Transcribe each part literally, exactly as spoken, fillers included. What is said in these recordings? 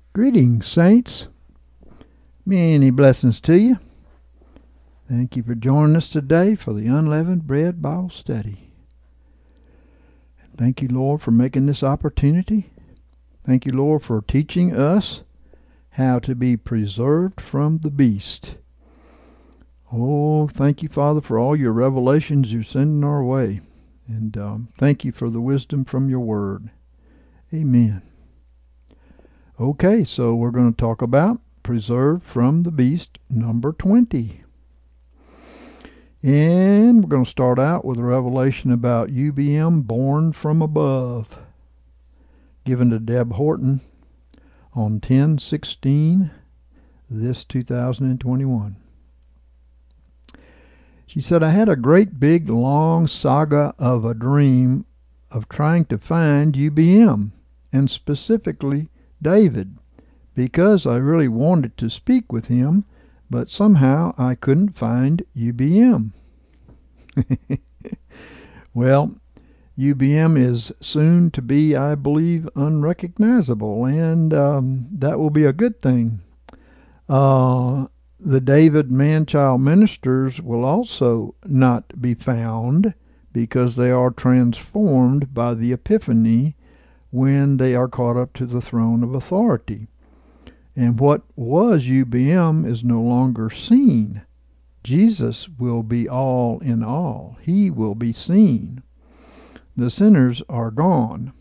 Greetings, saints. Many blessings to you. Thank you for joining us today for the Unleavened Bread Bible Study. And thank you, Lord, for making this opportunity. Thank you, Lord, for teaching us how to be preserved from the beast. Oh, thank you, Father, for all your revelations you're sending our way. And um, thank you for the wisdom from your word. Amen. Okay, so we're going to talk about Preserved from the Beast, number twenty. And we're going to start out with a revelation about U B M, Born from Above, given to Deb Horton on ten sixteen, this two thousand twenty-one. She said, I had a great big long saga of a dream of trying to find U B M, and specifically David, because I really wanted to speak with him, but somehow I couldn't find U B M. Well, U B M is soon to be, I believe, unrecognizable, and um, that will be a good thing. Uh, the David man-child ministers will also not be found because they are transformed by the Epiphany when they are caught up to the throne of authority. And what was U B M is no longer seen. Jesus will be all in all. He will be seen. The sinners are gone.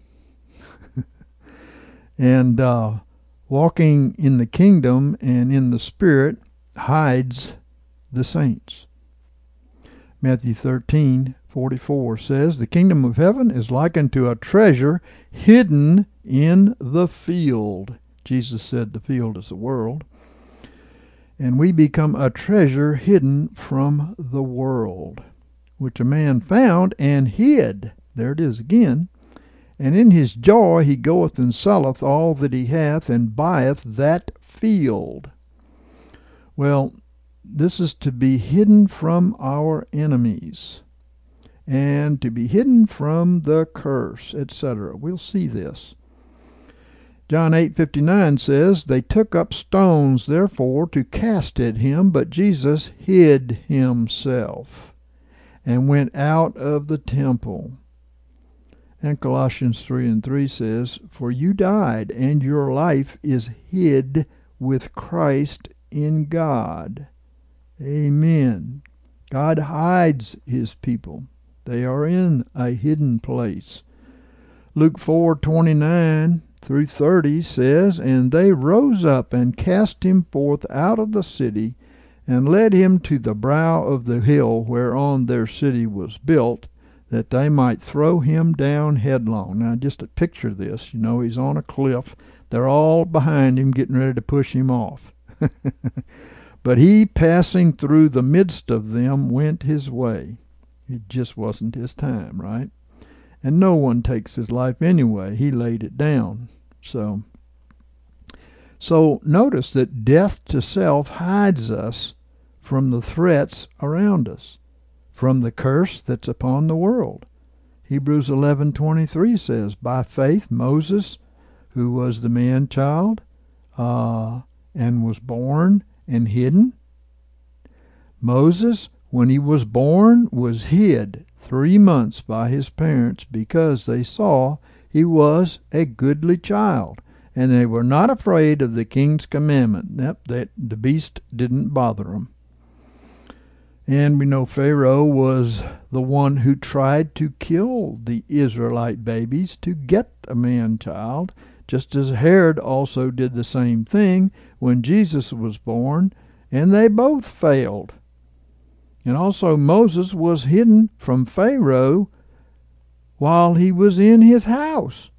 and uh, walking in the kingdom and in the Spirit hides the saints. Matthew thirteen forty-four says, the kingdom of heaven is likened to a treasure hidden in the field. Jesus said the field is the world. And we become a treasure hidden from the world, which a man found and hid. There it is again. And in his joy he goeth and selleth all that he hath, and buyeth that field. Well, this is to be hidden from our enemies, and to be hidden from the curse, et cetera. We'll see this. John eight fifty-nine says, they took up stones, therefore, to cast at him, but Jesus hid himself and went out of the temple. And Colossians three and three says, for you died, and your life is hid with Christ in God. Amen. God hides his people. They are in a hidden place. Luke four twenty-nine through thirty says, and they rose up and cast him forth out of the city, and led him to the brow of the hill whereon their city was built, that they might throw him down headlong. Now just picture this, you know, he's on a cliff. They're all behind him getting ready to push him off. But he, passing through the midst of them, went his way. It just wasn't his time, right? And no one takes his life anyway. He laid it down. So, so notice that death to self hides us from the threats around us, from the curse that's upon the world. Hebrews eleven twenty-three says, by faith Moses, who was the man-child, uh, and was born and hidden. Moses, when he was born, was hid three months by his parents because they saw he was a goodly child, and they were not afraid of the king's commandment. That, that the beast didn't bother them. And we know Pharaoh was the one who tried to kill the Israelite babies to get a man-child, just as Herod also did the same thing when Jesus was born, and they both failed. And also Moses was hidden from Pharaoh while he was in his house.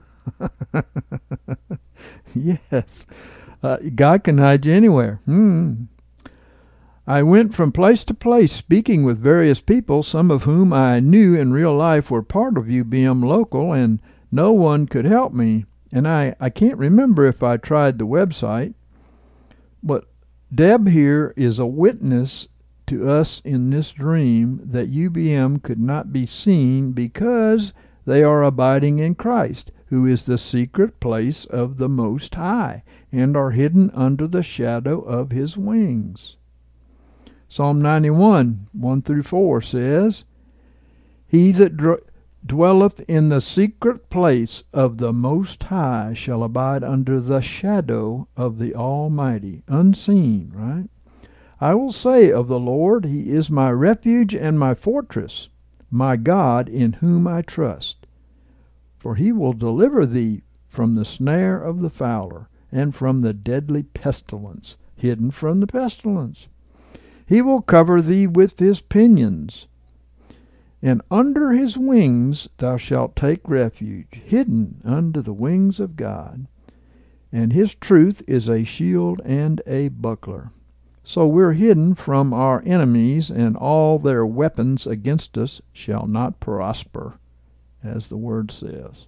Yes, uh, God can hide you anywhere. Hmm. I went from place to place speaking with various people, some of whom I knew in real life were part of U B M Local, and no one could help me. And I, I can't remember if I tried the website, but Deb here is a witness to us in this dream that U B M could not be seen because they are abiding in Christ, who is the secret place of the Most High, and are hidden under the shadow of his wings. Psalm ninety-one, one through four says, He that dr- dwelleth in the secret place of the Most High shall abide under the shadow of the Almighty. Unseen, right? I will say of the Lord, He is my refuge and my fortress, my God in whom I trust. For He will deliver thee from the snare of the fowler, and from the deadly pestilence, hidden from the pestilence. He will cover thee with His pinions, and under His wings thou shalt take refuge, hidden under the wings of God. And His truth is a shield and a buckler. So we're hidden from our enemies, and all their weapons against us shall not prosper, as the word says.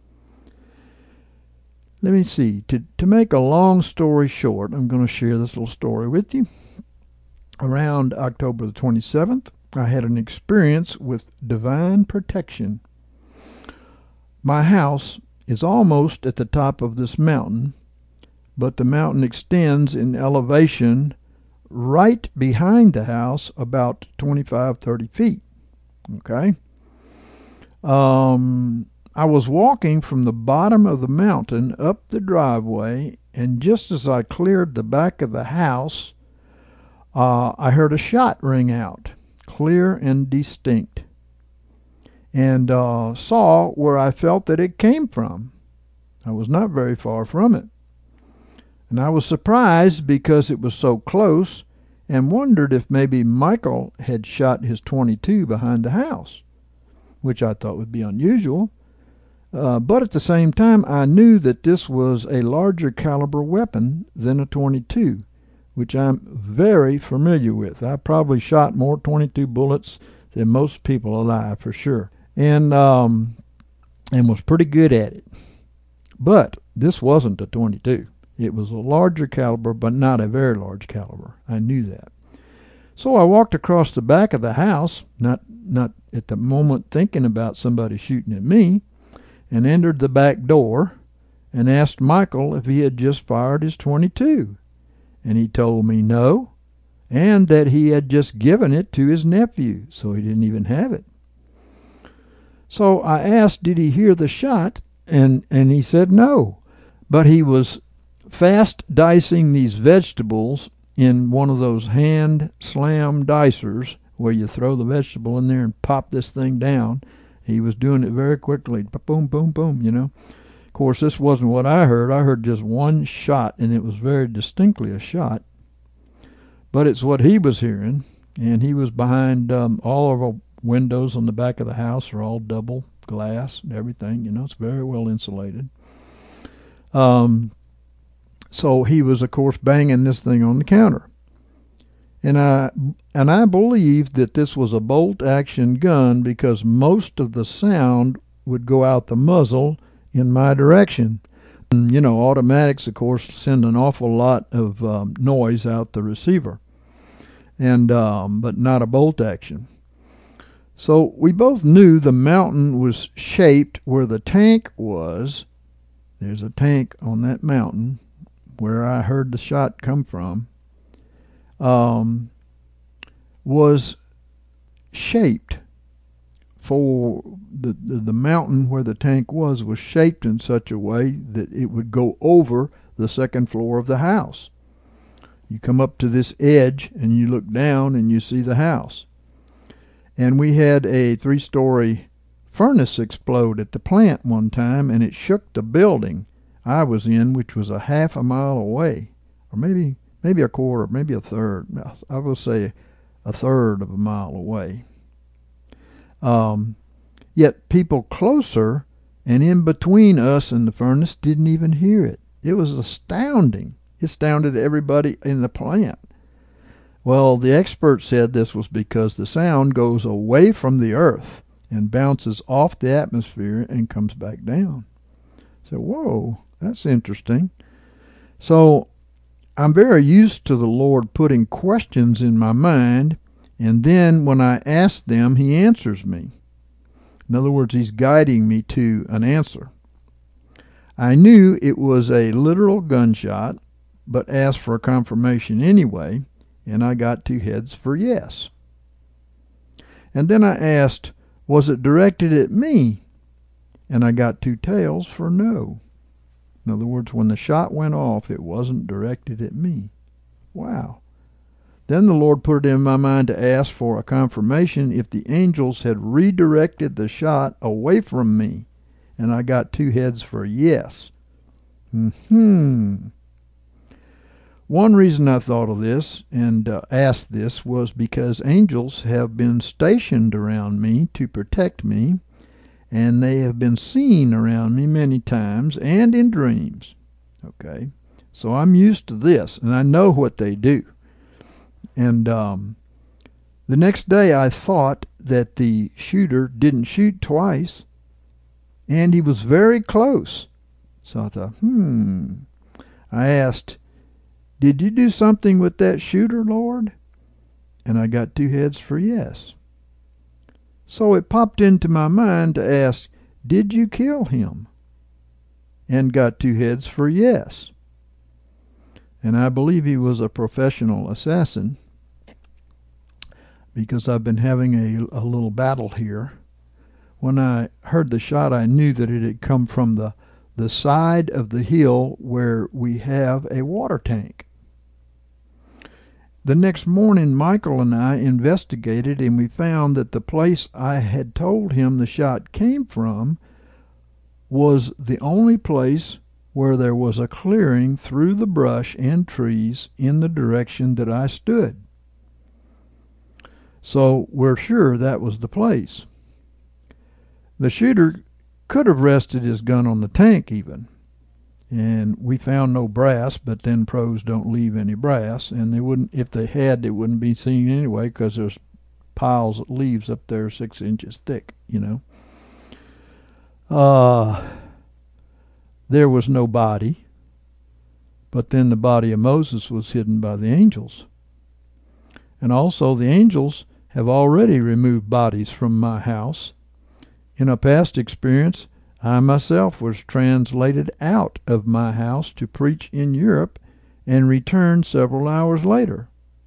Let me see. To, to make a long story short, I'm going to share this little story with you. Around October the twenty-seventh, I had an experience with divine protection. My house is almost at the top of this mountain, but the mountain extends in elevation right behind the house about twenty-five, thirty feet. Okay? Um, I was walking from the bottom of the mountain up the driveway, and just as I cleared the back of the house, uh, I heard a shot ring out, clear and distinct, and uh, saw where I felt that it came from. I was not very far from it. And I was surprised because it was so close, and wondered if maybe Michael had shot his twenty-two behind the house, which I thought would be unusual. Uh, but at the same time, I knew that this was a larger caliber weapon than a twenty-two, which I'm very familiar with. I probably shot more twenty-two bullets than most people alive, for sure, and um, and was pretty good at it. But this wasn't a twenty-two. It was a larger caliber, but not a very large caliber. I knew that. So I walked across the back of the house, not not at the moment thinking about somebody shooting at me, and entered the back door and asked Michael if he had just fired his twenty-two. And he told me no, and that he had just given it to his nephew, so he didn't even have it. So I asked, did he hear the shot? And, and he said no, but he was fast dicing these vegetables in one of those hand slam dicers where you throw the vegetable in there and pop this thing down. He was doing it very quickly, boom, boom, boom, you know. Of course, this wasn't what I heard. I heard just one shot, and it was very distinctly a shot. But it's what he was hearing, and he was behind um, all of our windows on the back of the house are all double glass and everything. You know, it's very well insulated. Um, so he was, of course, banging this thing on the counter. And I and I believed that this was a bolt-action gun because most of the sound would go out the muzzle in my direction. And, you know, automatics, of course, send an awful lot of um, noise out the receiver, and um, but not a bolt-action. So we both knew the mountain was shaped where the tank was. There's a tank on that mountain where I heard the shot come from. Um, was shaped for the, the the mountain where the tank was was shaped in such a way that it would go over the second floor of the house. You come up to this edge and you look down and you see the house. And we had a three-story furnace explode at the plant one time, and it shook the building I was in, which was a half a mile away, or maybe maybe a quarter, maybe a third. I will say a third of a mile away. Um, yet people closer and in between us and the furnace didn't even hear it. It was astounding. It astounded everybody in the plant. Well, the expert said this was because the sound goes away from the earth and bounces off the atmosphere and comes back down. So, whoa, that's interesting. So, I'm very used to the Lord putting questions in my mind, and then when I ask them, He answers me. In other words, He's guiding me to an answer. I knew it was a literal gunshot, but asked for confirmation anyway, and I got two heads for yes. And then I asked, was it directed at me? And I got two tails for no. In other words, when the shot went off, it wasn't directed at me. Wow. Then the Lord put it in my mind to ask for a confirmation if the angels had redirected the shot away from me. And I got two heads for yes. Hmm. One reason I thought of this and uh, asked this was because angels have been stationed around me to protect me, and they have been seen around me many times and in dreams. Okay, so I'm used to this, and I know what they do. And um, the next day I thought that the shooter didn't shoot twice, and he was very close. So I thought, hmm. I asked, did you do something with that shooter, Lord? And I got two heads for yes. So it popped into my mind to ask, did you kill him? And got two heads for yes. And I believe he was a professional assassin, because I've been having a, a little battle here. When I heard the shot, I knew that it had come from the, the side of the hill where we have a water tank. The next morning, Michael and I investigated, and we found that the place I had told him the shot came from was the only place where there was a clearing through the brush and trees in the direction that I stood. So we're sure that was the place. The shooter could have rested his gun on the tank even. And we found no brass, but then pros don't leave any brass, and they wouldn't, if they had, it wouldn't be seen anyway, because there's piles of leaves up there six inches thick, you know. Uh, there was no body, but then the body of Moses was hidden by the angels. And also the angels have already removed bodies from my house. In a past experience, I myself was translated out of my house to preach in Europe and returned several hours later.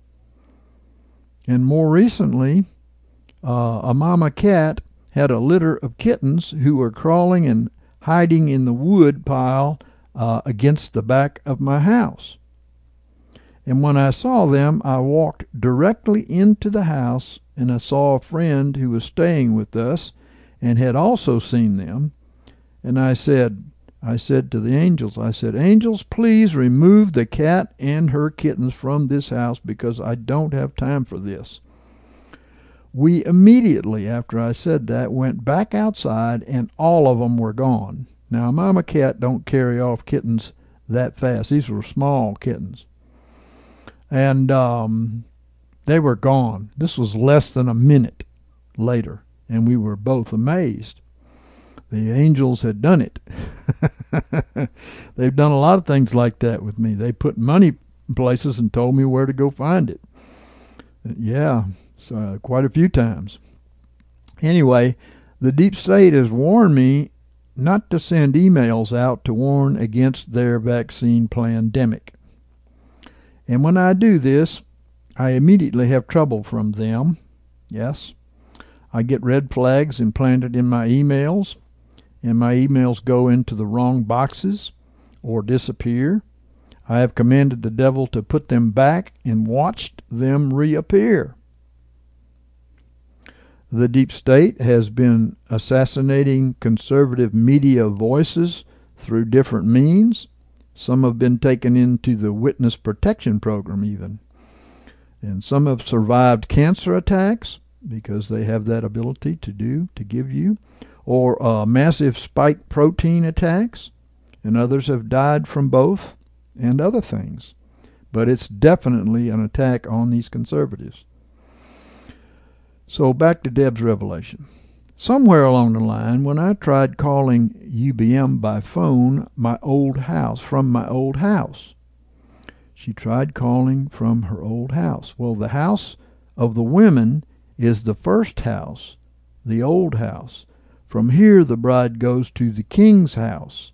And more recently, uh, a mama cat had a litter of kittens who were crawling and hiding in the wood pile uh, against the back of my house. And when I saw them, I walked directly into the house, and I saw a friend who was staying with us and had also seen them. And I said, I said to the angels, I said, angels, please remove the cat and her kittens from this house, because I don't have time for this. We immediately, after I said that, went back outside, and all of them were gone. Now, a mama cat don't carry off kittens that fast. These were small kittens. And um, they were gone. This was less than a minute later, and we were both amazed. The angels had done it. They've done a lot of things like that with me. They put money in places and told me where to go find it. Yeah, so uh, quite a few times. Anyway, the deep state has warned me not to send emails out to warn against their vaccine pandemic. And when I do this, I immediately have trouble from them. Yes, I get red flags implanted in my emails, and my emails go into the wrong boxes or disappear. I have commanded the devil to put them back and watched them reappear. The deep state has been assassinating conservative media voices through different means. Some have been taken into the witness protection program even. And some have survived cancer attacks, because they have that ability to do, to give you, or uh, massive spike protein attacks, and others have died from both and other things. But it's definitely an attack on these conservatives. So back to Deb's revelation. Somewhere along the line, when I tried calling U B M by phone, my old house, from my old house, she tried calling from her old house. Well, the house of the women is the first house, the old house. From here, the bride goes to the king's house.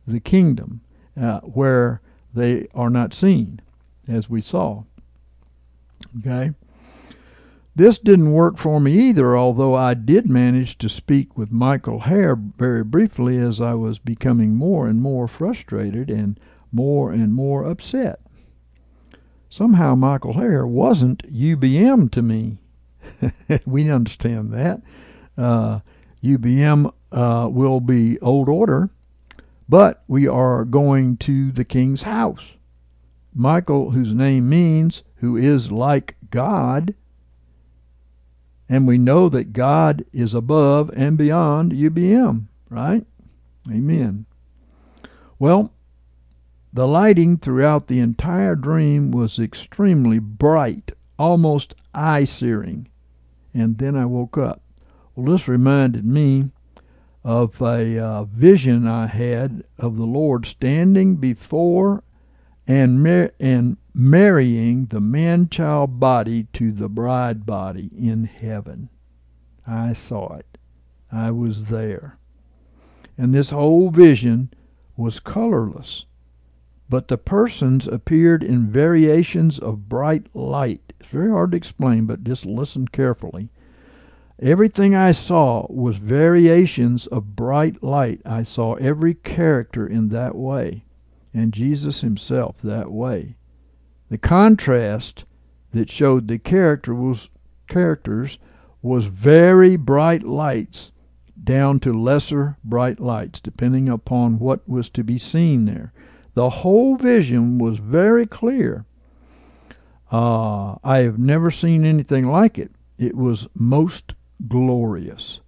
the kingdom, uh, where they are not seen, as we saw. Okay? This didn't work for me either, although I did manage to speak with Michael Hare very briefly as I was becoming more and more frustrated and more and more upset. Somehow Michael Hare wasn't U B M to me. We understand that. Uh, U B M uh, will be old order, but we are going to the king's house. Michael, whose name means who is like God, and we know that God is above and beyond U B M, right? Amen. Well, the lighting throughout the entire dream was extremely bright, almost eye-searing. And then I woke up. Well, this reminded me of a uh, vision I had of the Lord standing before and mar- and marrying the man-child body to the bride body in heaven. I saw it. I was there. And this whole vision was colorless, but the persons appeared in variations of bright light. It's very hard to explain, but just listen carefully. Everything I saw was variations of bright light. I saw every character in that way, and Jesus himself that way. The contrast that showed the character was, characters was very bright lights down to lesser bright lights, depending upon what was to be seen there. The whole vision was very clear. Uh, I have never seen anything like it. It was most glorious.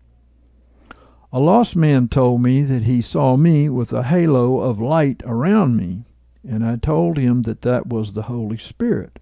A lost man told me that he saw me with a halo of light around me, and I told him that that was the Holy Spirit.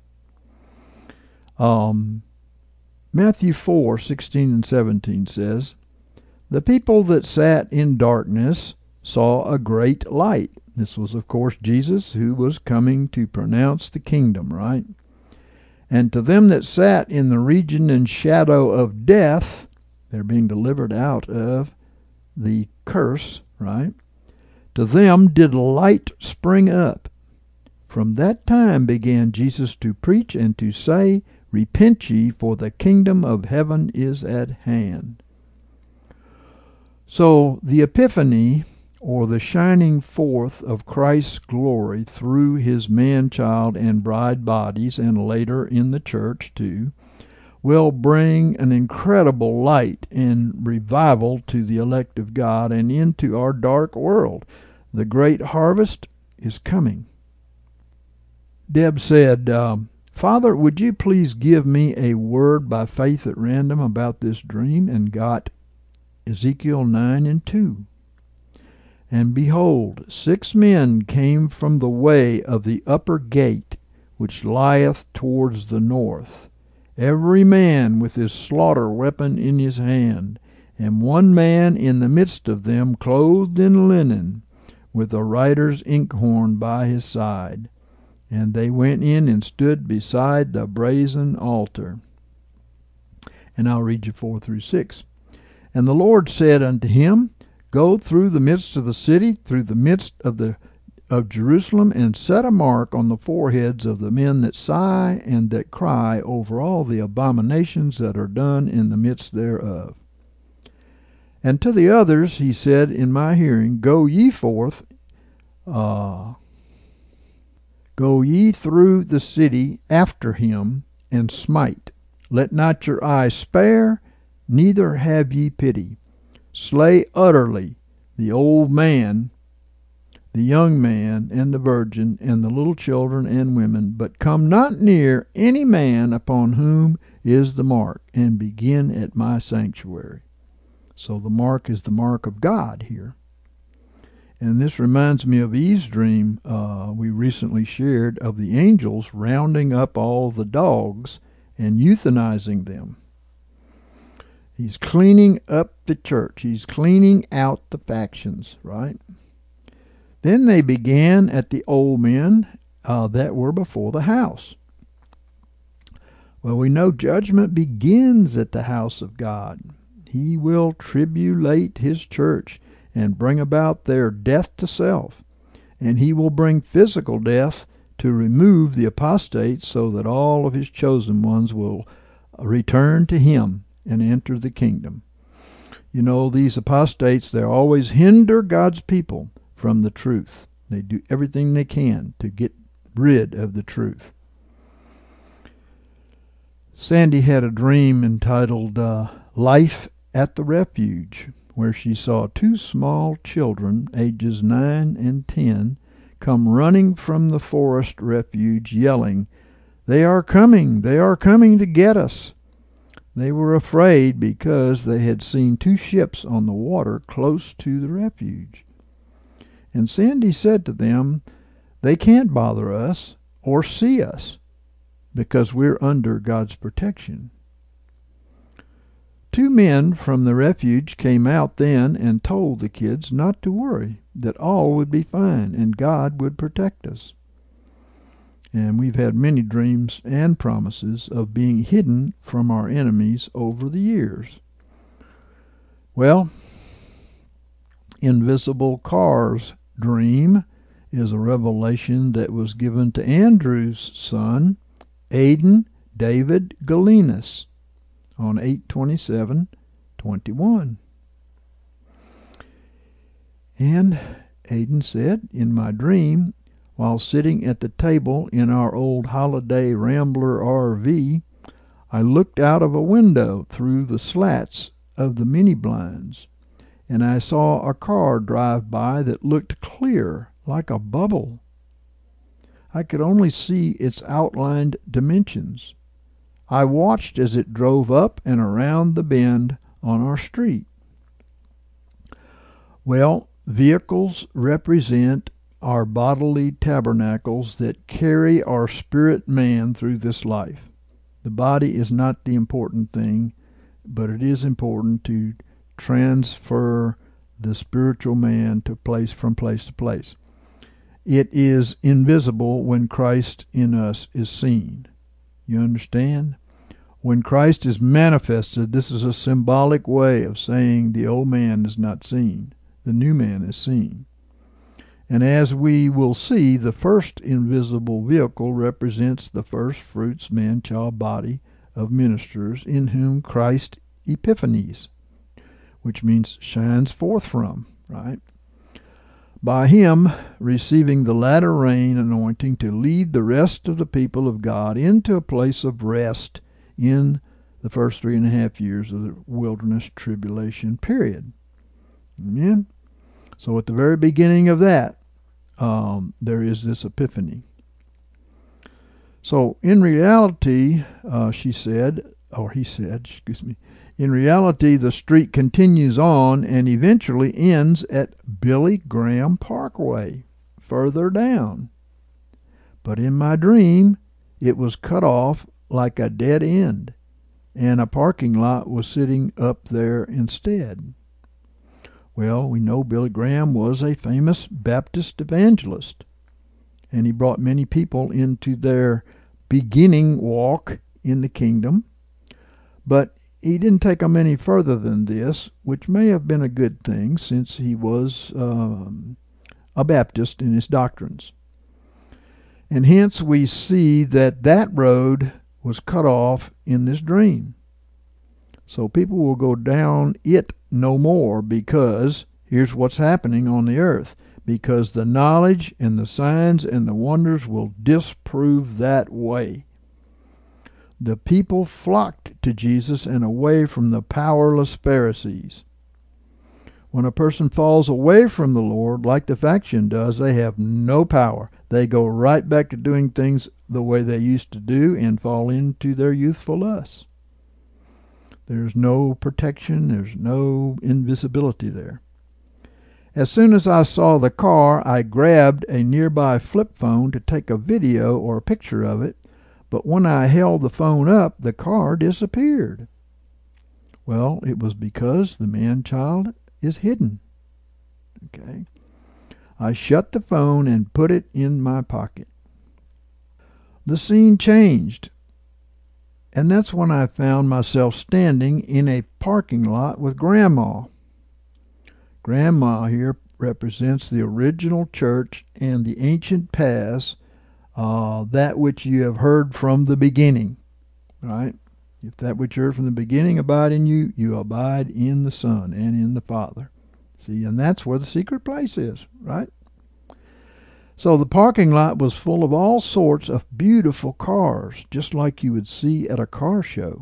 Um, Matthew four sixteen and seventeen says, "The people that sat in darkness saw a great light." This was, of course, Jesus, who was coming to pronounce the kingdom, right? "And to them that sat in the region and shadow of death," they're being delivered out of the curse, right? "To them did light spring up. From that time began Jesus to preach and to say, Repent ye, for the kingdom of heaven is at hand." So the epiphany, or the shining forth of Christ's glory through his man-child and bride bodies, and later in the church too, will bring an incredible light and revival to the elect of God and into our dark world. The great harvest is coming. Deb said, um, "Father, would you please give me a word by faith at random about this dream?" And got Ezekiel nine and two. "And behold, six men came from the way of the upper gate, which lieth towards the north, every man with his slaughter weapon in his hand, and one man in the midst of them, clothed in linen, with a writer's inkhorn by his side. And they went in and stood beside the brazen altar." And I'll read you four through six. "And the Lord said unto him, Go through the midst of the city, through the midst of the of Jerusalem, and set a mark on the foreheads of the men that sigh and that cry over all the abominations that are done in the midst thereof. And to the others he said in my hearing, Go ye forth, uh, go ye through the city after him, and smite. Let not your eye spare, neither have ye pity. Slay utterly the old man, the young man, and the virgin, and the little children and women, but come not near any man upon whom is the mark, and begin at my sanctuary." So the mark is the mark of God here. And this reminds me of Eve's dream uh, we recently shared of the angels rounding up all the dogs and euthanizing them. He's cleaning up the church. He's cleaning out the factions, right? Then they began at the old men uh, that were before the house. Well, we know judgment begins at the house of God. He will tribulate his church, and bring about their death to self. And he will bring physical death to remove the apostates, so that all of his chosen ones will return to him and enter the kingdom. You know, these apostates, they always hinder God's people from the truth. They do everything they can to get rid of the truth. Sandy had a dream entitled uh, Life at the Refuge, where she saw two small children, ages nine and ten, come running from the forest refuge, yelling, "They are coming! They are coming to get us!" They were afraid because they had seen two ships on the water close to the refuge. And Sandy said to them, "They can't bother us or see us because we're under God's protection." Two men from the refuge came out then and told the kids not to worry, that all would be fine and God would protect us. And we've had many dreams and promises of being hidden from our enemies over the years. Well, Invisible Car's dream is a revelation that was given to Andrew's son, Aidan David Galinas, on eight twenty-seven twenty-one. And Aidan said, "In my dream, while sitting at the table in our old Holiday Rambler R V, I looked out of a window through the slats of the mini blinds, and I saw a car drive by that looked clear, like a bubble. I could only see its outlined dimensions. I watched as it drove up and around the bend on our street." Well, vehicles represent our bodily tabernacles that carry our spirit man through this life. The body is not the important thing, but it is important to transfer the spiritual man to place from place to place. It is invisible when Christ in us is seen. You understand? When Christ is manifested, this is a symbolic way of saying the old man is not seen. The new man is seen. And as we will see, the first invisible vehicle represents the first fruits, man, child, body of ministers in whom Christ epiphanies, which means shines forth from, right? By him receiving the latter rain anointing to lead the rest of the people of God into a place of rest in the first three and a half years of the wilderness tribulation period. Amen? So at the very beginning of that, um, there is this epiphany. So in reality, uh, she said, or he said, excuse me, in reality, the street continues on and eventually ends at Billy Graham Parkway, further down. But in my dream, it was cut off like a dead end, and a parking lot was sitting up there instead. Well, we know Billy Graham was a famous Baptist evangelist, and he brought many people into their beginning walk in the kingdom. But he didn't take them any further than this, which may have been a good thing since he was um, a Baptist in his doctrines. And hence we see that that road was cut off in this dream. So people will go down it no more, because here's what's happening on the earth. Because the knowledge and the signs and the wonders will disprove that way. The people flocked to Jesus and away from the powerless Pharisees. When a person falls away from the Lord, like the faction does, they have no power. They go right back to doing things the way they used to do and fall into their youthful lusts. There's no protection. There's no invisibility there. As soon as I saw the car, I grabbed a nearby flip phone to take a video or a picture of it. But when I held the phone up, the car disappeared. Well, it was because the man-child is hidden. Okay. I shut the phone and put it in my pocket. The scene changed, and that's when I found myself standing in a parking lot with Grandma. Grandma here represents the original church and the ancient past, uh, that which you have heard from the beginning, right? If that which you heard from the beginning abide in you, you abide in the Son and in the Father. See, and that's where the secret place is, right? So the parking lot was full of all sorts of beautiful cars, just like you would see at a car show.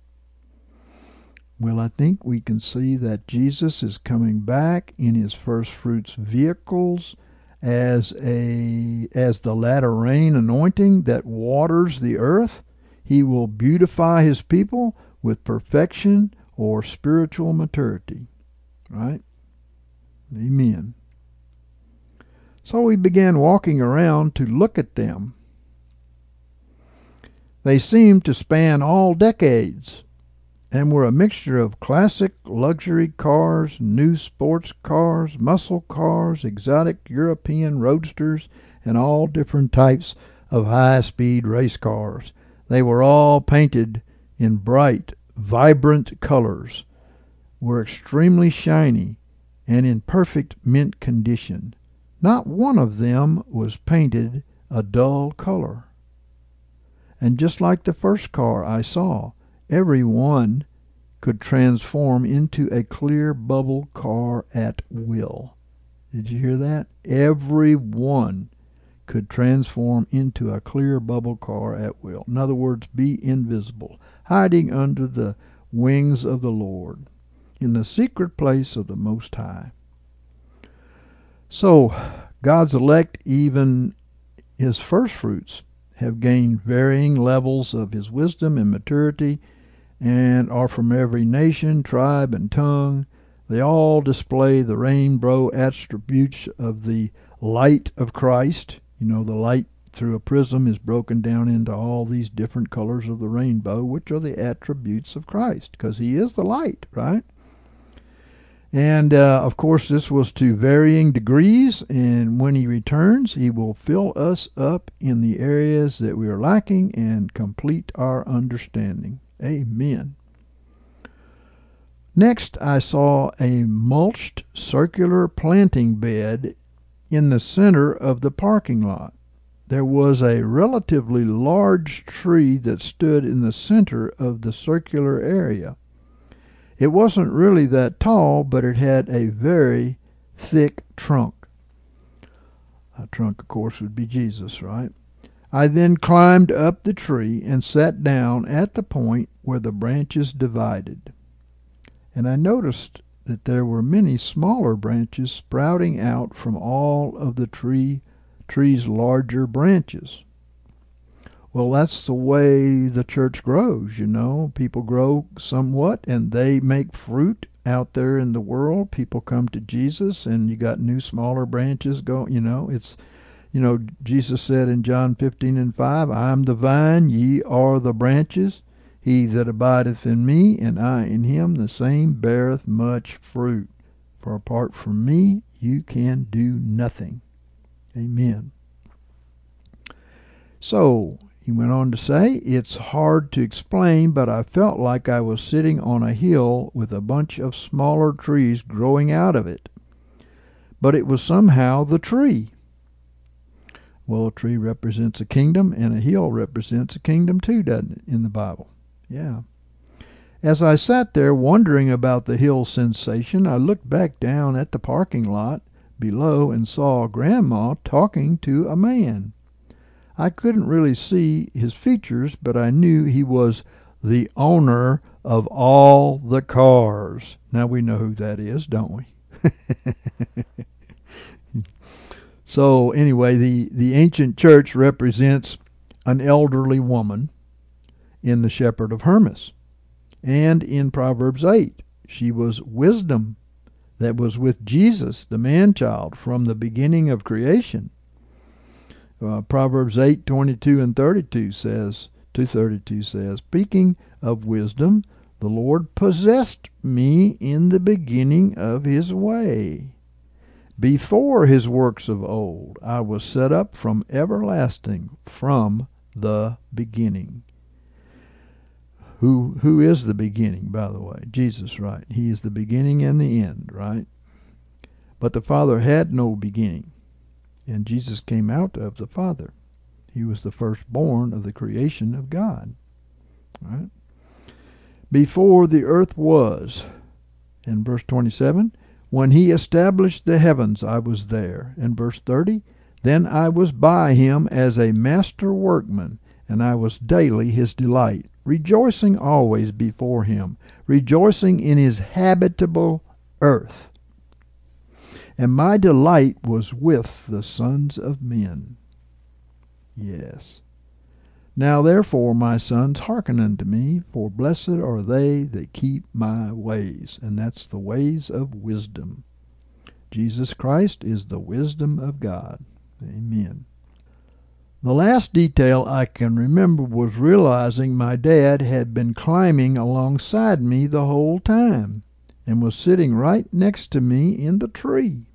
Well, I think we can see that Jesus is coming back in his first fruits vehicles as a as the latter rain anointing that waters the earth. He will beautify his people with perfection or spiritual maturity. Right? Amen. So we began walking around to look at them. They seemed to span all decades and were a mixture of classic luxury cars, new sports cars, muscle cars, exotic European roadsters, and all different types of high-speed race cars. They were all painted in bright, vibrant colors, were extremely shiny, and in perfect mint condition. Not one of them was painted a dull color. And just like the first car I saw, every one could transform into a clear bubble car at will. Did you hear that? Every one could transform into a clear bubble car at will. In other words, be invisible, hiding under the wings of the Lord, in the secret place of the Most High. So, God's elect, even his first fruits, have gained varying levels of his wisdom and maturity, and are from every nation, tribe, and tongue. They all display the rainbow attributes of the light of Christ. You know, the light through a prism is broken down into all these different colors of the rainbow, which are the attributes of Christ, because he is the light, right? And, uh, of course, this was to varying degrees, and when he returns, he will fill us up in the areas that we are lacking and complete our understanding. Amen. Next, I saw a mulched circular planting bed in the center of the parking lot. There was a relatively large tree that stood in the center of the circular area. It wasn't really that tall, but it had a very thick trunk. A trunk, of course, would be Jesus, right? I then climbed up the tree and sat down at the point where the branches divided. And I noticed that there were many smaller branches sprouting out from all of the tree tree's larger branches. Well, that's the way the church grows, you know. People grow somewhat, and they make fruit out there in the world. People come to Jesus, and you got new, smaller branches going, you know. It's, you know, Jesus said in John fifteen and five, I am the vine, ye are the branches. He that abideth in me, and I in him, the same beareth much fruit. For apart from me, you can do nothing. Amen. So, he went on to say, it's hard to explain, but I felt like I was sitting on a hill with a bunch of smaller trees growing out of it. But it was somehow the tree. Well, a tree represents a kingdom, and a hill represents a kingdom too, doesn't it, in the Bible? Yeah. As I sat there wondering about the hill sensation, I looked back down at the parking lot below and saw Grandma talking to a man. I couldn't really see his features, but I knew he was the owner of all the cars. Now we know who that is, don't we? So anyway, the, the ancient church represents an elderly woman in the Shepherd of Hermas. And in Proverbs eight, she was wisdom that was with Jesus, the man-child, from the beginning of creation. Uh, Proverbs eight, twenty-two and thirty-two says, to thirty-two says, speaking of wisdom, the Lord possessed me in the beginning of his way. Before his works of old, I was set up from everlasting, from the beginning. Who who is the beginning, by the way? Jesus, right? He is the beginning and the end, right? But the Father had no beginning, and Jesus came out of the Father. He was the firstborn of the creation of God. Right? Before the earth was, in verse twenty-seven, when he established the heavens, I was there. In verse thirty, then I was by him as a master workman, and I was daily his delight, rejoicing always before him, rejoicing in his habitable earth. And my delight was with the sons of men. Yes. Now therefore, my sons, hearken unto me, for blessed are they that keep my ways. And that's the ways of wisdom. Jesus Christ is the wisdom of God. Amen. The last detail I can remember was realizing my dad had been climbing alongside me the whole time and was sitting right next to me in the tree.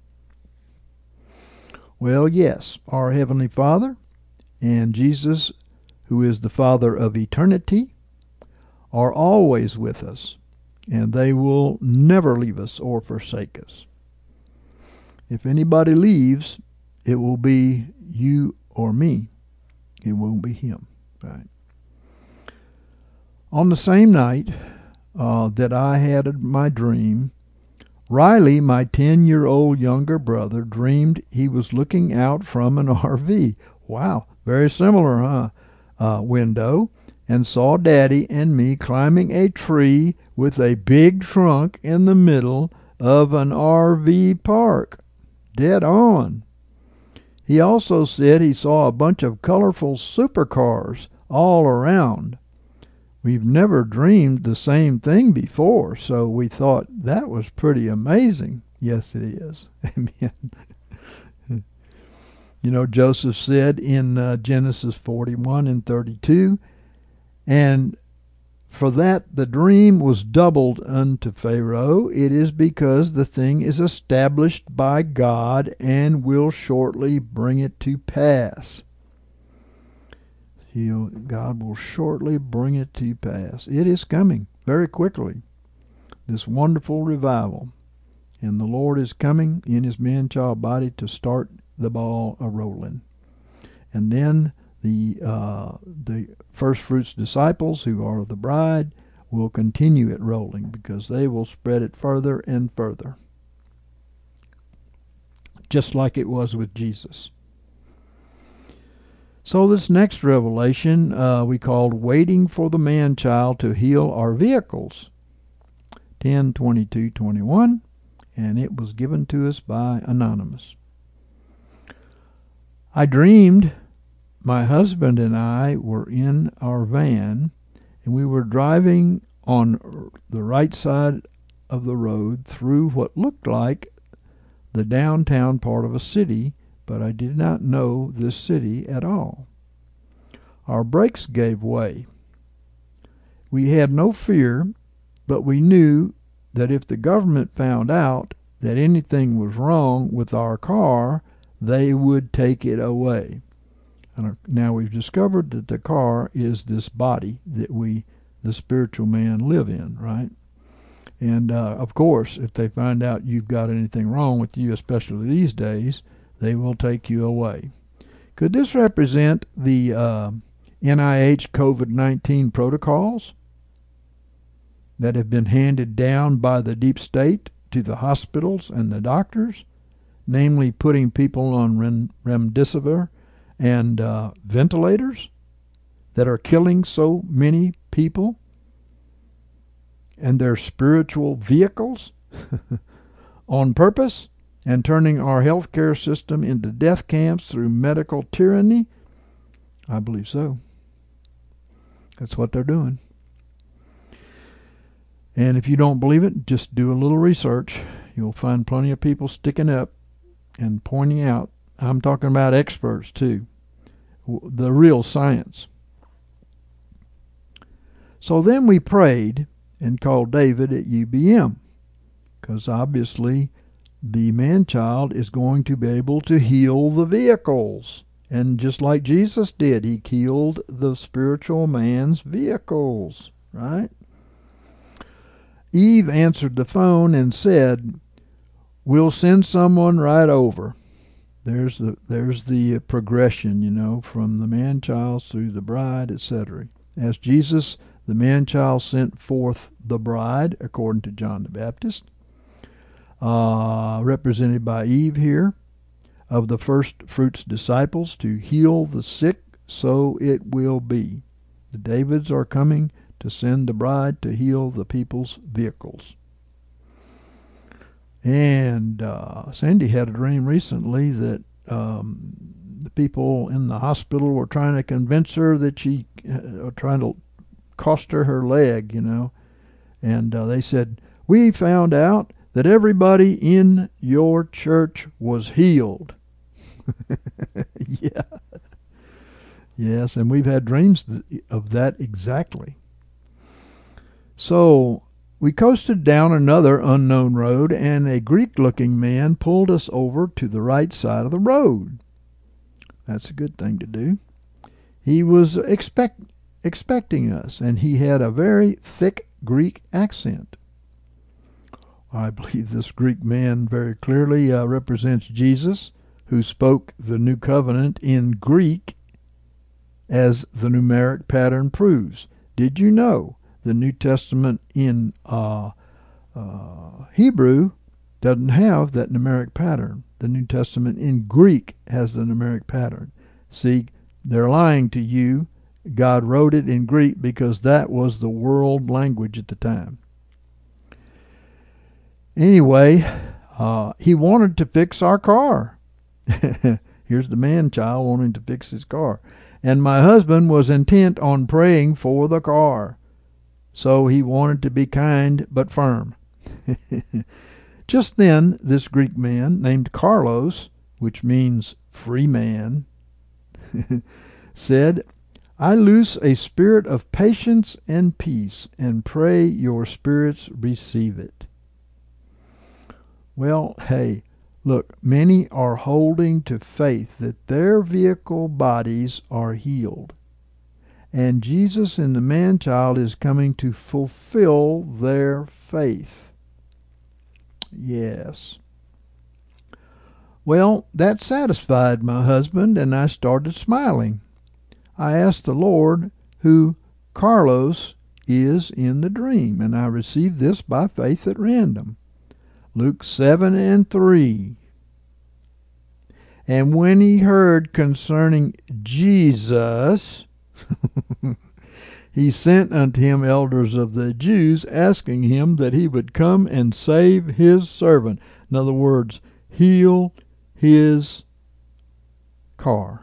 Well, yes, our Heavenly Father and Jesus, who is the Father of eternity, are always with us, and they will never leave us or forsake us. If anybody leaves, it will be you or me. It won't be him. Right? On the same night uh, that I had my dream, Riley, my ten-year-old younger brother, dreamed he was looking out from an R V. Wow, very similar, huh? Uh, window, and saw Daddy and me climbing a tree with a big trunk in the middle of an R V park. Dead on. He also said he saw a bunch of colorful supercars all around. We've never dreamed the same thing before, so we thought that was pretty amazing. Yes, it is. Amen. You know, Joseph said in uh, Genesis forty-one and thirty-two, and for that the dream was doubled unto Pharaoh. It is because the thing is established by God and will shortly bring it to pass. He'll, God will shortly bring it to pass. It is coming very quickly, this wonderful revival. And the Lord is coming in his man-child body to start the ball a-rolling. And then the uh, the first fruits disciples, who are the bride, will continue it rolling, because they will spread it further and further, just like it was with Jesus. So this next revelation uh, we called Waiting for the Man-Child to Heal Our Vehicles, ten twenty-two twenty-one, and it was given to us by Anonymous. I dreamed my husband and I were in our van, and we were driving on the right side of the road through what looked like the downtown part of a city, but I did not know this city at all. Our brakes gave way. We had no fear, but we knew that if the government found out that anything was wrong with our car, they would take it away. And now we've discovered that the car is this body that we, the spiritual man, live in, right? And uh, of course, if they find out you've got anything wrong with you, especially these days, they will take you away. Could this represent the uh, N I H COVID nineteen protocols that have been handed down by the deep state to the hospitals and the doctors, namely putting people on rem- remdesivir and uh, ventilators that are killing so many people, and their spiritual vehicles on purpose, and turning our healthcare system into death camps through medical tyranny? I believe so. That's what they're doing. And if you don't believe it, just do a little research. You'll find plenty of people sticking up and pointing out. I'm talking about experts too. The real science. So then we prayed and called David at U B M, because obviously the man-child is going to be able to heal the vehicles. And just like Jesus did, he healed the spiritual man's vehicles, right? Eve answered the phone and said, we'll send someone right over. There's the there's the progression, you know, from the man-child through the bride, et cetera. As Jesus, the man-child, sent forth the bride, according to John the Baptist, uh, represented by Eve here, of the first fruits disciples, to heal the sick, so it will be. The Davids are coming to send the bride to heal the people's vehicles. And uh, Sandy had a dream recently that um, the people in the hospital were trying to convince her that she, uh, trying to cost her her leg, you know. And uh, they said, we found out that everybody in your church was healed. Yeah. Yes, and we've had dreams of that exactly. So we coasted down another unknown road, and a Greek-looking man pulled us over to the right side of the road. That's a good thing to do. He was expect, expecting us, and he had a very thick Greek accent. I believe this Greek man very clearly uh, represents Jesus, who spoke the New Covenant in Greek, as the numeric pattern proves. Did you know the New Testament in uh, uh, Hebrew doesn't have that numeric pattern? The New Testament in Greek has the numeric pattern. See, they're lying to you. God wrote it in Greek because that was the world language at the time. Anyway, uh, he wanted to fix our car. Here's the man-child wanting to fix his car. And my husband was intent on praying for the car. So he wanted to be kind but firm. Just then, this Greek man named Carlos, which means free man, said, I loose a spirit of patience and peace, and pray your spirits receive it. Well, hey, look, many are holding to faith that their vehicle bodies are healed. And Jesus in the man-child is coming to fulfill their faith. Yes. Well, that satisfied my husband, and I started smiling. I asked the Lord who Carlos is in the dream, and I received this by faith at random. Luke seven and three. And when he heard concerning Jesus, he sent unto him elders of the Jews, asking him that he would come and save his servant. In other words, heal his car.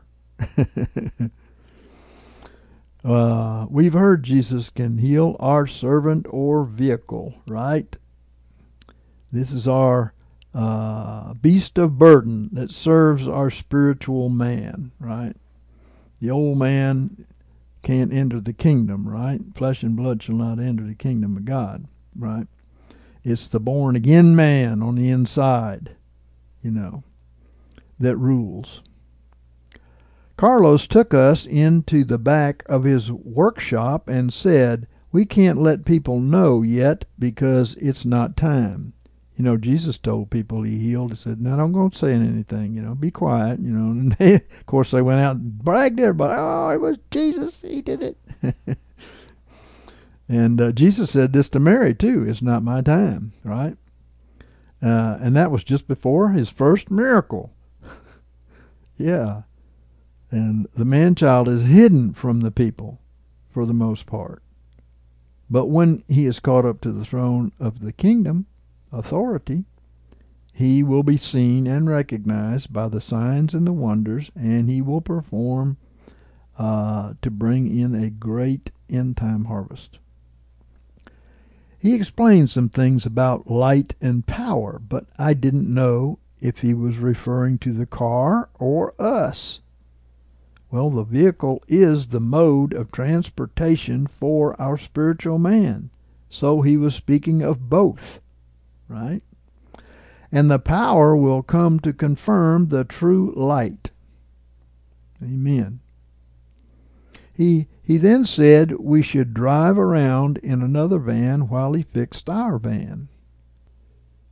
uh, we've heard Jesus can heal our servant or vehicle, right? This is our uh, beast of burden that serves our spiritual man, right? The old man can't enter the kingdom, right? Flesh and blood shall not enter the kingdom of God, right? It's the born-again man on the inside, you know, that rules. Carlos took us into the back of his workshop and said, we can't let people know yet because it's not time. You know, Jesus told people he healed. He said, no, don't go saying anything, you know, be quiet, you know. And they, of course, they went out and bragged to everybody, oh, it was Jesus, he did it. And uh, Jesus said this to Mary, too, it's not my time, right? Uh, and that was just before his first miracle. Yeah. And the man-child is hidden from the people for the most part. But when he is caught up to the throne of the kingdom, authority, he will be seen and recognized by the signs and the wonders, and he will perform uh, to bring in a great end-time harvest. He explained some things about light and power, but I didn't know if he was referring to the car or us. Well, the vehicle is the mode of transportation for our spiritual man, so he was speaking of both. Right? And the power will come to confirm the true light. Amen. He, he then said we should drive around in another van while he fixed our van.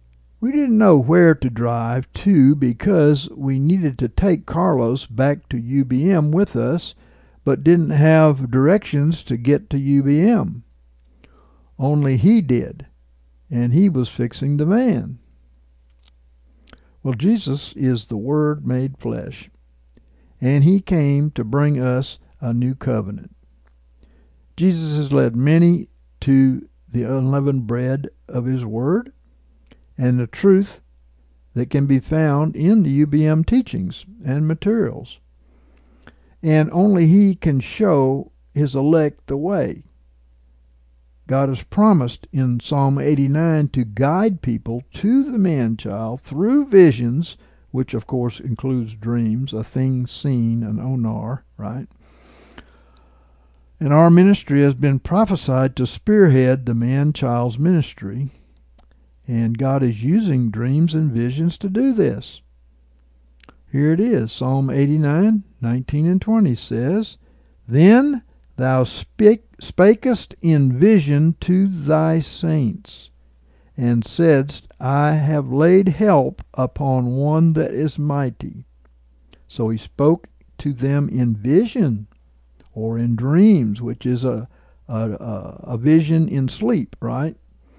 We didn't know where to drive to because we needed to take Carlos back to U B M with us, but didn't have directions to get to U B M. Only he did, and he was fixing the van. Well, Jesus is the Word made flesh, and he came to bring us a new covenant. Jesus has led many to the unleavened bread of his Word and the truth that can be found in the U B M teachings and materials. And only he can show his elect the way. God has promised in Psalm eighty-nine to guide people to the man-child through visions, which of course includes dreams, a thing seen, an onar, right? And our ministry has been prophesied to spearhead the man-child's ministry, and God is using dreams and visions to do this. Here it is, Psalm eighty-nine, nineteen and twenty says, Then thou spake, spakest in vision to thy saints, and saidst, I have laid help upon one that is mighty. So he spoke to them in vision, or in dreams, which is a, a, a vision in sleep, right?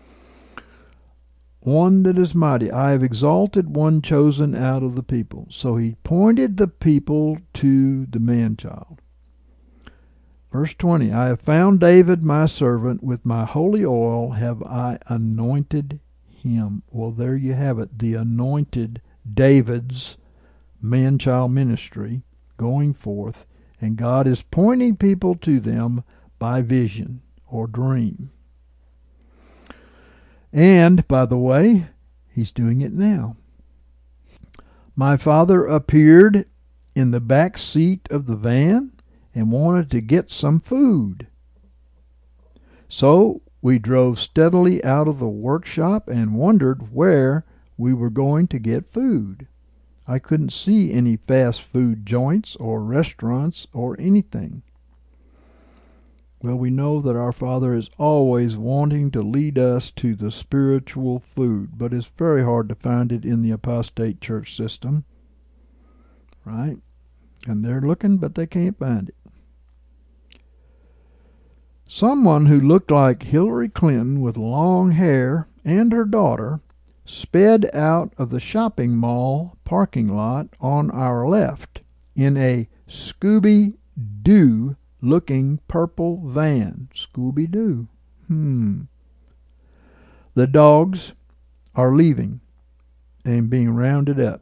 One that is mighty. I have exalted one chosen out of the people. So he pointed the people to the man-child. Verse twenty, I have found David my servant, with my holy oil have I anointed him. Well, there you have it, the anointed David's man-child ministry going forth, and God is pointing people to them by vision or dream. And, by the way, he's doing it now. My father appeared in the back seat of the van and wanted to get some food. So we drove steadily out of the workshop and wondered where we were going to get food. I couldn't see any fast food joints or restaurants or anything. Well, we know that our Father is always wanting to lead us to the spiritual food, but it's very hard to find it in the apostate church system, right? And they're looking, but they can't find it. Someone who looked like Hillary Clinton with long hair and her daughter sped out of the shopping mall parking lot on our left in a Scooby-Doo looking purple van. Scooby-Doo. Hmm. The dogs are leaving and being rounded up.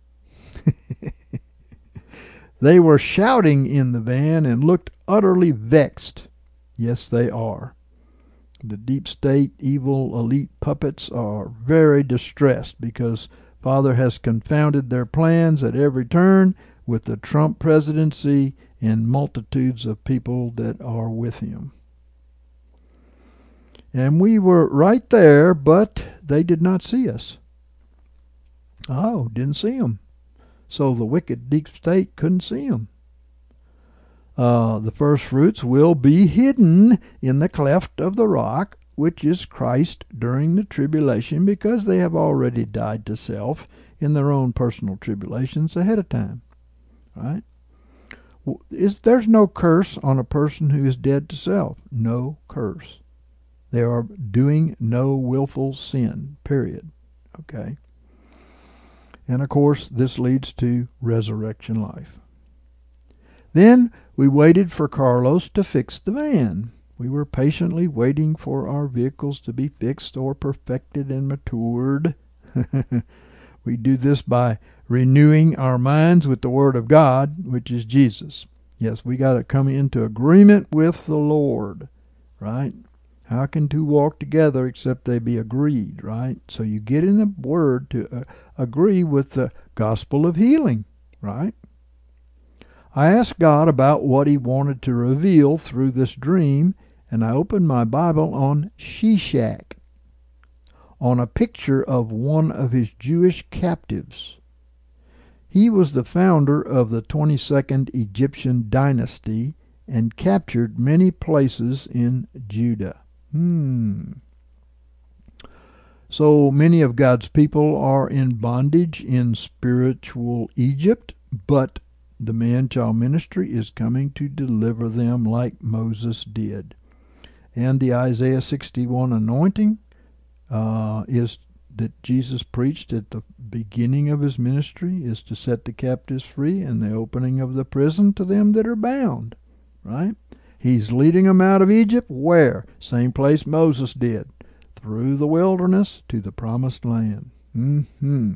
They were shouting in the van and looked utterly vexed. Yes, they are. The deep state, evil, elite puppets are very distressed because Father has confounded their plans at every turn with the Trump presidency and multitudes of people that are with him. And we were right there, but they did not see us. Oh, didn't see them. So the wicked deep state couldn't see them. Uh, the first fruits will be hidden in the cleft of the rock, which is Christ during the tribulation, because they have already died to self in their own personal tribulations ahead of time. Right? Is, there's no curse on a person who is dead to self. No curse. They are doing no willful sin, period. Okay? And of course, this leads to resurrection life. Then we waited for Carlos to fix the van. We were patiently waiting for our vehicles to be fixed or perfected and matured. We do this by renewing our minds with the Word of God, which is Jesus. Yes, we got to come into agreement with the Lord, right? How can two walk together except they be agreed, right? So you get in the Word to uh, agree with the gospel of healing, right? I asked God about what he wanted to reveal through this dream, and I opened my Bible on Shishak, on a picture of one of his Jewish captives. He was the founder of the twenty-second Egyptian dynasty and captured many places in Judah. Hmm. So many of God's people are in bondage in spiritual Egypt, but the man-child ministry is coming to deliver them like Moses did. And the Isaiah sixty-one anointing uh, is that Jesus preached at the beginning of his ministry is to set the captives free and the opening of the prison to them that are bound, right? He's leading them out of Egypt. Where? Same place Moses did. Through the wilderness to the promised land. Mm-hmm.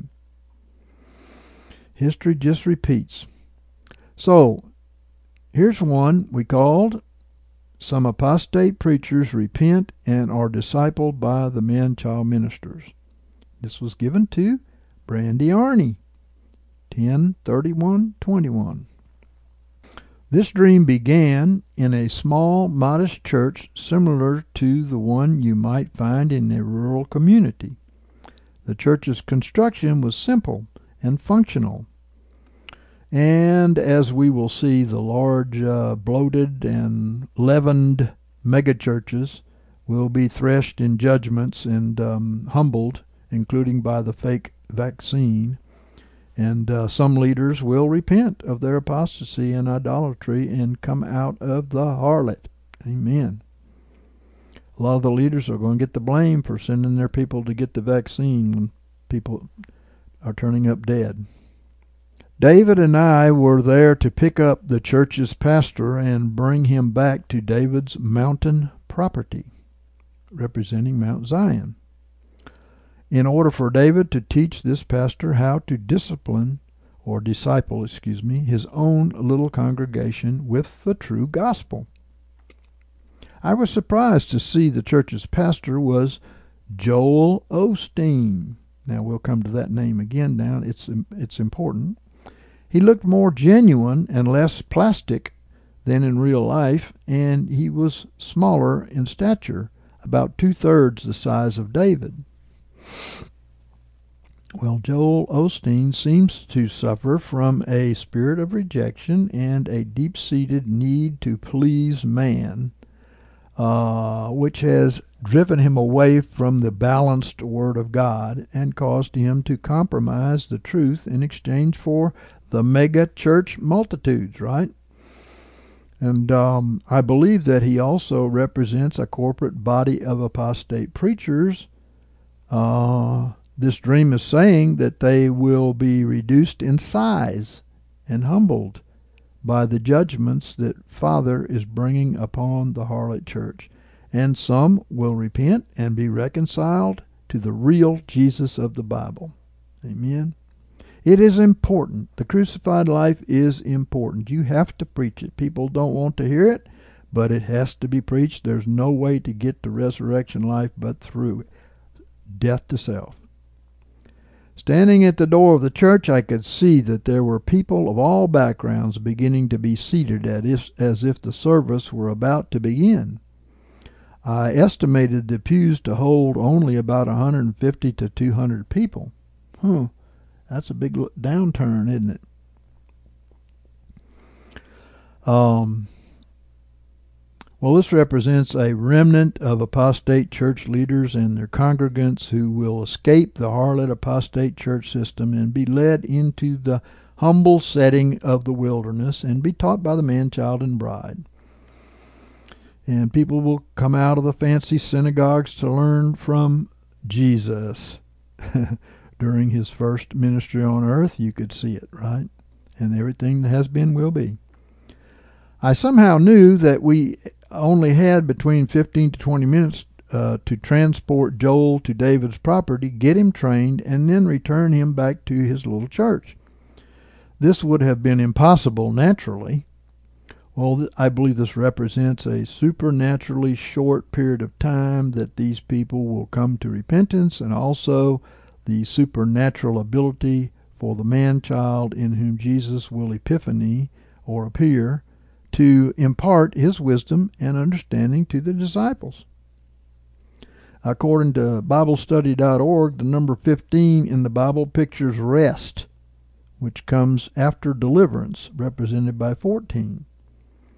History just repeats. So, here's one we called Some Apostate Preachers Repent and Are Discipled by the Man-Child Ministers. This was given to Brandy Arney, ten thirty-one twenty-one. This dream began in a small, modest church similar to the one you might find in a rural community. The church's construction was simple and functional. And as we will see, the large, uh, bloated, and leavened megachurches will be threshed in judgments and um, humbled, including by the fake vaccine. And uh, some leaders will repent of their apostasy and idolatry and come out of the harlot. Amen. A lot of the leaders are going to get the blame for sending their people to get the vaccine when people are turning up dead. David and I were there to pick up the church's pastor and bring him back to David's mountain property, representing Mount Zion, in order for David to teach this pastor how to discipline, or disciple, excuse me, his own little congregation with the true gospel. I was surprised to see the church's pastor was Joel Osteen. Now, we'll come to that name again now. It's, it's important. He looked more genuine and less plastic than in real life, and he was smaller in stature, about two-thirds the size of David. Well, Joel Osteen seems to suffer from a spirit of rejection and a deep-seated need to please man, uh, which has driven him away from the balanced Word of God and caused him to compromise the truth in exchange for the mega church multitudes, right? And um, I believe that he also represents a corporate body of apostate preachers. Uh, this dream is saying that they will be reduced in size and humbled by the judgments that Father is bringing upon the harlot church. And some will repent and be reconciled to the real Jesus of the Bible. Amen. It is important. The crucified life is important. You have to preach it. People don't want to hear it, but it has to be preached. There's no way to get to resurrection life but through it. Death to self. Standing at the door of the church, I could see that there were people of all backgrounds beginning to be seated as if the service were about to begin. I estimated the pews to hold only about one hundred fifty to two hundred people. Huh. That's a big downturn, isn't it? Um, well, this represents a remnant of apostate church leaders and their congregants who will escape the harlot apostate church system and be led into the humble setting of the wilderness and be taught by the man-child and bride. And people will come out of the fancy synagogues to learn from Jesus. During his first ministry on earth, you could see it, right? And everything that has been will be. I somehow knew that we only had between fifteen to twenty minutes uh, to transport Joel to David's property, get him trained, and then return him back to his little church. This would have been impossible naturally. Well, I believe this represents a supernaturally short period of time that these people will come to repentance, and also the supernatural ability for the man-child in whom Jesus will epiphany or appear to impart his wisdom and understanding to the disciples. According to Bible Study dot org, the number fifteen in the Bible pictures rest, which comes after deliverance, represented by fourteen.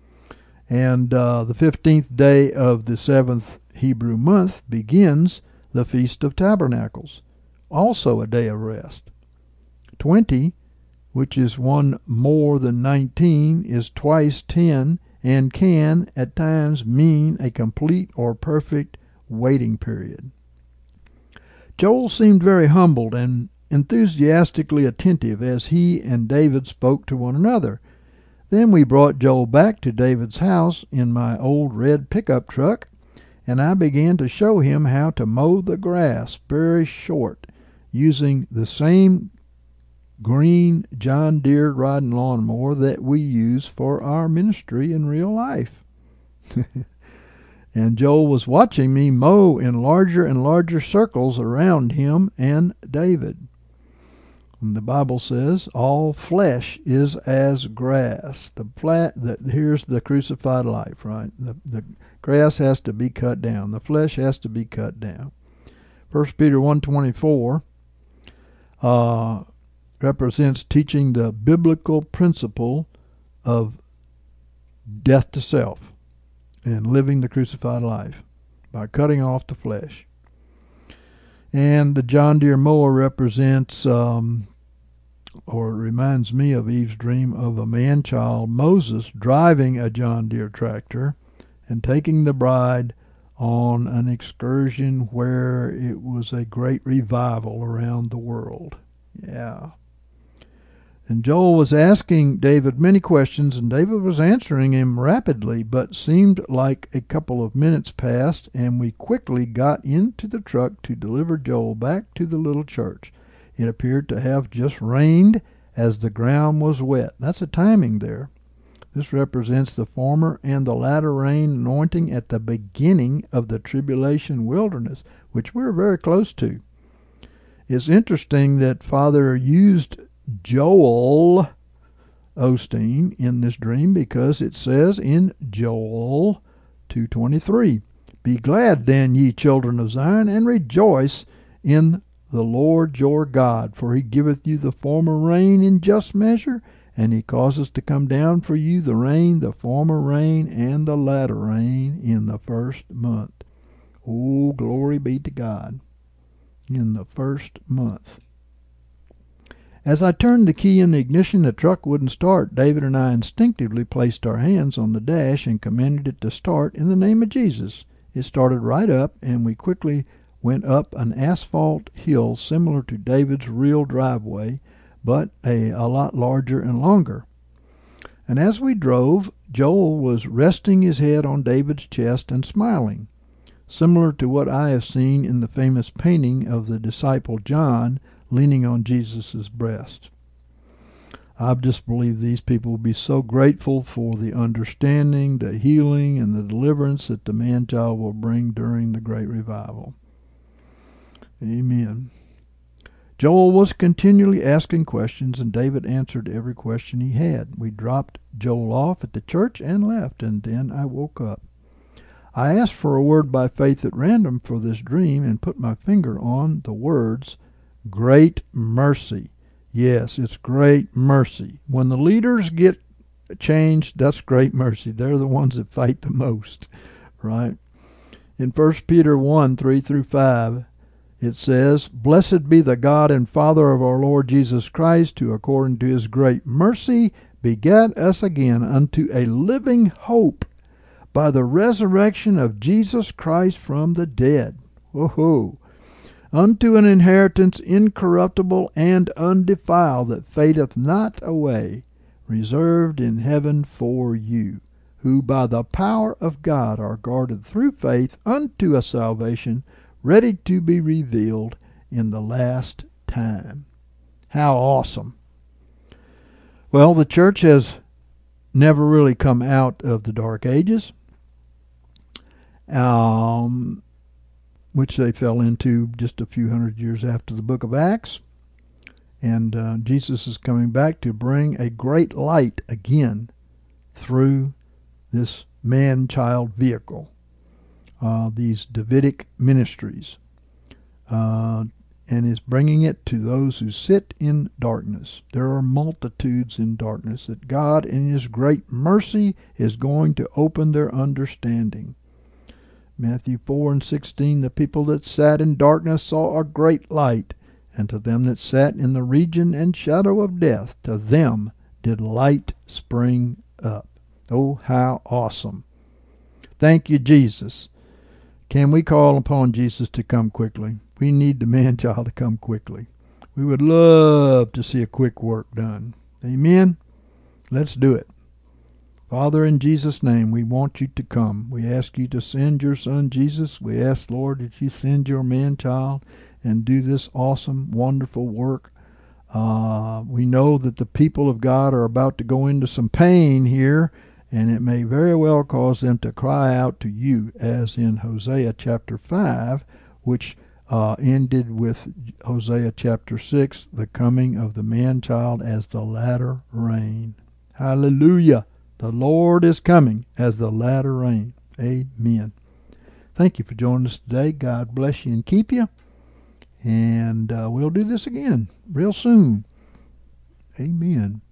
And uh, the fifteenth day of the seventh Hebrew month begins the Feast of Tabernacles, also a day of rest. Twenty, which is one more than nineteen, is twice ten, and can at times mean a complete or perfect waiting period. Joel seemed very humbled and enthusiastically attentive as he and David spoke to one another. Then we brought Joel back to David's house in my old red pickup truck, and I began to show him how to mow the grass very short, using the same green John Deere riding lawnmower that we use for our ministry in real life. And Joel was watching me mow in larger and larger circles around him and David. And the Bible says, all flesh is as grass. The flat, the, here's the crucified life, right? The, the grass has to be cut down. The flesh has to be cut down. First Peter one twenty-four uh, represents teaching the biblical principle of death to self and living the crucified life by cutting off the flesh. And the John Deere mower represents, um, or reminds me of Eve's dream of a man-child, Moses, driving a John Deere tractor and taking the bride on an excursion where it was a great revival around the world. Yeah. And Joel was asking David many questions, and David was answering him rapidly, but seemed like a couple of minutes passed, and we quickly got into the truck to deliver Joel back to the little church. It appeared to have just rained as the ground was wet. That's a timing there. This represents the former and the latter rain anointing at the beginning of the tribulation wilderness, which we're very close to. It's interesting that Father used Joel Osteen in this dream because it says in Joel two twenty-three, be glad then, ye children of Zion, and rejoice in the Lord your God, for he giveth you the former rain in just measure, and he causes to come down for you the rain, the former rain, and the latter rain in the first month. Oh, glory be to God. In the first month. As I turned the key in the ignition, the truck wouldn't start. David and I instinctively placed our hands on the dash and commanded it to start in the name of Jesus. It started right up, and we quickly went up an asphalt hill similar to David's real driveway, but a, a lot larger and longer. And as we drove, Joel was resting his head on David's chest and smiling, similar to what I have seen in the famous painting of the disciple John leaning on Jesus' breast. I just believe these people will be so grateful for the understanding, the healing, and the deliverance that the man-child will bring during the great revival. Amen. Joel was continually asking questions, and David answered every question he had. We dropped Joel off at the church and left, and then I woke up. I asked for a word by faith at random for this dream and put my finger on the words, great mercy. Yes, it's great mercy. When the leaders get changed, that's great mercy. They're the ones that fight the most, right? In First Peter one, three through five, it says, blessed be the God and Father of our Lord Jesus Christ, who according to his great mercy begat us again unto a living hope by the resurrection of Jesus Christ from the dead. Whoa-ho. Unto an inheritance incorruptible and undefiled, that fadeth not away, reserved in heaven for you, who by the power of God are guarded through faith unto a salvation ready to be revealed in the last time. How awesome. Well, the church has never really come out of the Dark Ages, um, which they fell into just a few hundred years after the book of Acts. And uh, Jesus is coming back to bring a great light again through this man-child vehicle, uh, these Davidic ministries, uh, and is bringing it to those who sit in darkness. There are multitudes in darkness that God in his great mercy is going to open their understanding. Matthew four and sixteen, the people that sat in darkness saw a great light, and to them that sat in the region and shadow of death, to them did light spring up. Oh, how awesome. Thank you, Jesus. Can we call upon Jesus to come quickly? We need the man-child to come quickly. We would love to see a quick work done. Amen? Let's do it. Father, in Jesus' name, we want you to come. We ask you to send your son, Jesus. We ask, Lord, that you send your man-child and do this awesome, wonderful work. Uh, we know that the people of God are about to go into some pain here, and it may very well cause them to cry out to you, as in Hosea chapter five, which uh, ended with Hosea chapter six, the coming of the man-child as the latter rain. Hallelujah. The Lord is coming as the latter rain. Amen. Thank you for joining us today. God bless you and keep you. And uh, we'll do this again real soon. Amen.